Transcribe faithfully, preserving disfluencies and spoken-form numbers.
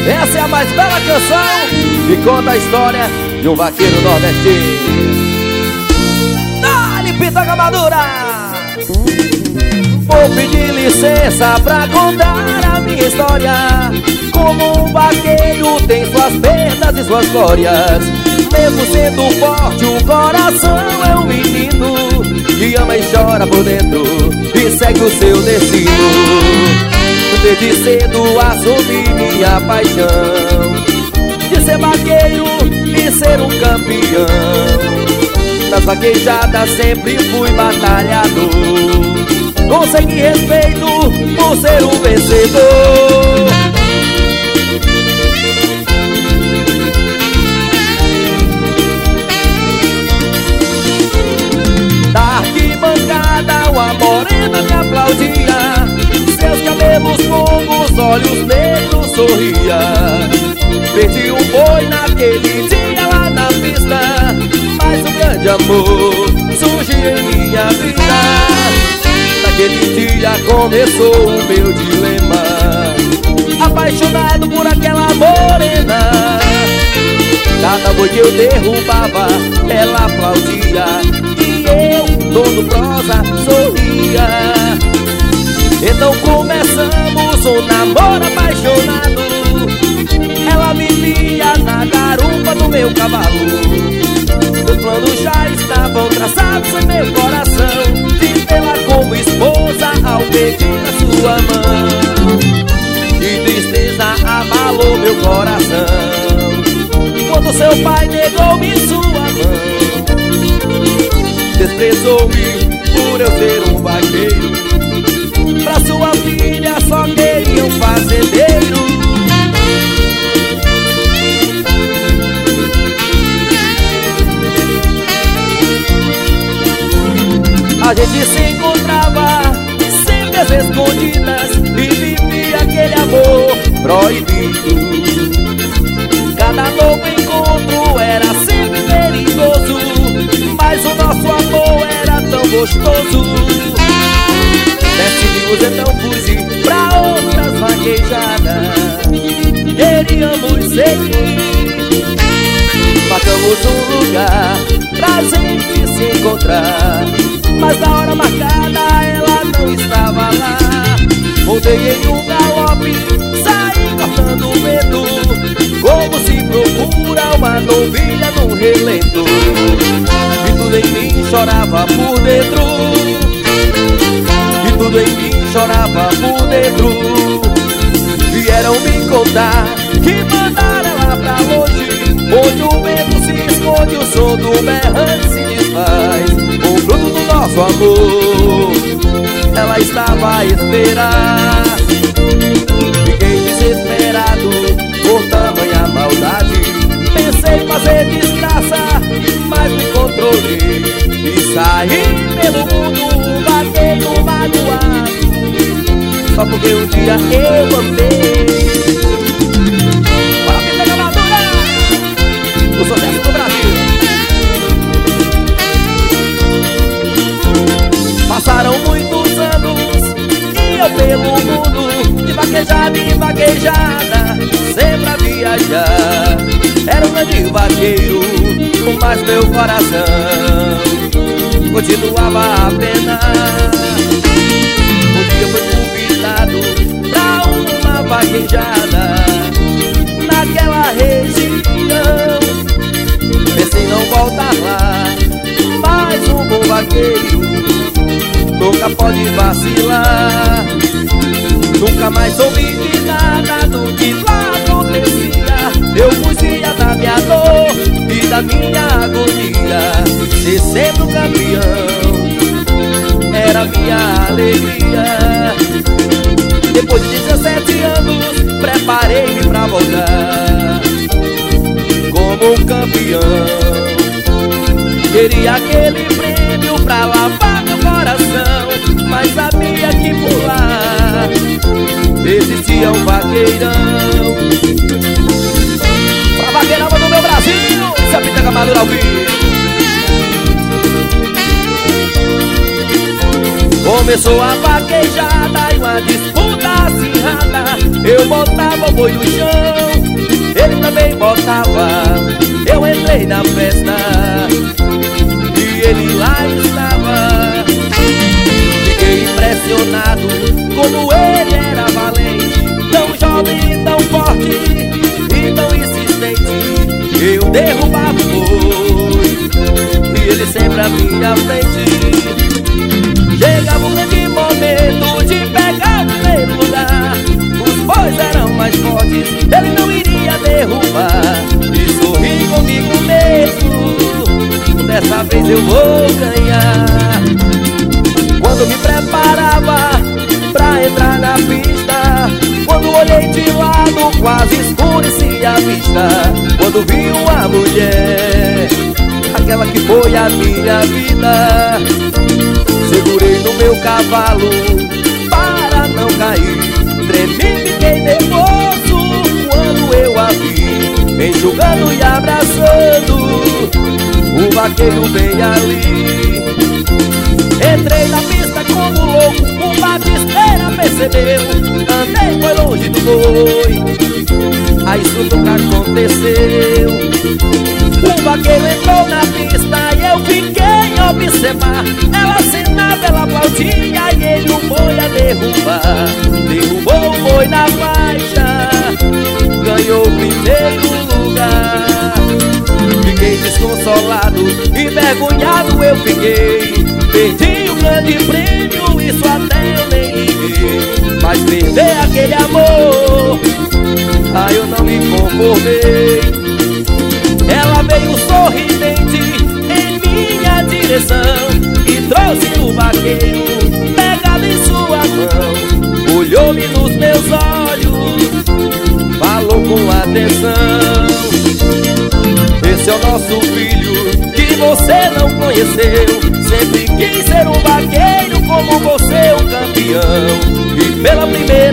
Essa é a mais bela canção que conta a história de um vaqueiro nordestino. Dá-lhe Pitanga Madura! Vou pedir licença pra contar a minha história. Como um vaqueiro tem suas perdas e suas glórias. Mesmo sendo forte, o coração é um menino que ama e chora por dentro e segue o seu destino. Desde cedo assumi minha paixão de ser vaqueiro e ser um campeão. Nas vaquejadas sempre fui batalhador. Consegui respeito por ser um vencedor. Da arquibancada uma morena me aplaudia. Seus cabelos longos, olhos negros sorria. Perdi um boi naquele dia lá na pista, mas um grande amor surgiu em minha vida. Naquele dia começou o meu dilema, apaixonado por aquela morena. Cada boi que eu derrubava, ela aplaudia e eu, todo prosa, sorria. Então começamos um namoro apaixonado. Ela vivia na garupa do meu cavalo. Os planos já estavam traçados em meu coração, de tê-la como esposa ao pedir a sua mão. Que tristeza abalou meu coração quando seu pai negou-me sua mão. Desprezou-me por eu ser um vaqueiro. Pra sua filha só queria um fazendeiro. A gente se encontrava sempre às escondidas e vivia aquele amor proibido. Cada novo encontro era sempre perigoso, mas o nosso amor era tão gostoso. Decidimos então fugir pra outras vaquejadas. Queríamos seguir. Marcamos um lugar pra gente se encontrar, mas na hora marcada ela não estava lá. Voltei em um galope, saí cortando o vento, como se procura uma novilha num relento. E tudo em mim chorava por dentro, e tudo em mim chorava por dentro. Vieram me contar que mandaram ela pra longe, onde o vento se esconde, o som do berrante se desfaz. O fruto do nosso amor ela estava a esperar. Fiquei desesperado por tamanha maldade. Pensei em fazer desgraça, mas me controlei e saí pelo mundo um vaqueiro magoado, só porque um dia eu amei. Bora, Pitanga Madura, o sucesso do Brasil. Passaram muitos anos e eu pelo mundo, de vaquejada em vaquejada, sempre a viajar. Era um grande vaqueiro, mas meu coração continuava a penar. Um dia fui convidado pra uma vaquejada naquela região. Pensei em não voltar lá, mas um bom vaqueiro nunca pode vacilar. Nunca mais soube de nada do que lá acontecia. Eu fugia da minha dor e da minha agonia. Ser sempre um campeão era minha alegria. Depois de dezessete anos, preparei-me pra voltar como um campeão. Queria aquele prêmio pra lavar meu coração, mas sabia que por lá existia um vaqueirão. Pra vaqueirama do meu Brasil, se a Pitanga Madura ao vivo. Começou a vaquejada e uma disputa acirrada. Eu botava o boi no chão pobre, tão forte e tão insistente, eu derrubava o boi e ele sempre à minha frente. Chegava um grande momento de pegar o primeiro lugar, os bois eram mais fortes, ele não iria derrubar. E sorri comigo mesmo, dessa vez eu vou ganhar. Quando me preparava pra entrar na pista, quando olhei de lado quase escurecia a vista. Quando vi uma mulher, aquela que foi a minha vida, segurei no meu cavalo para não cair. Tremi, fiquei nervoso quando eu a vi, enxugando e abraçando, o vaqueiro veio ali. Entrei na pista como louco, o batisteira percebeu, andei foi longe do boi, aí isso nunca aconteceu. O vaqueiro entrou na pista e eu fiquei a observar, ela assinava, ela aplaudia e ele o boi a derrubar. Derrubou o boi na faixa, ganhou o primeiro lugar. Fiquei desconsolado, envergonhado eu fiquei, perdi o grande prêmio, isso até eu nem liguei. Mas perder aquele amor, aí eu não me conformei. Ela veio sorridente em minha direção e trouxe o vaqueiro pegado em sua mão. Olhou-me nos meus olhos, falou com atenção: esse é o nosso filho que você não conheceu. Sempre quis ser um vaqueiro como você, um campeão. E pela primeira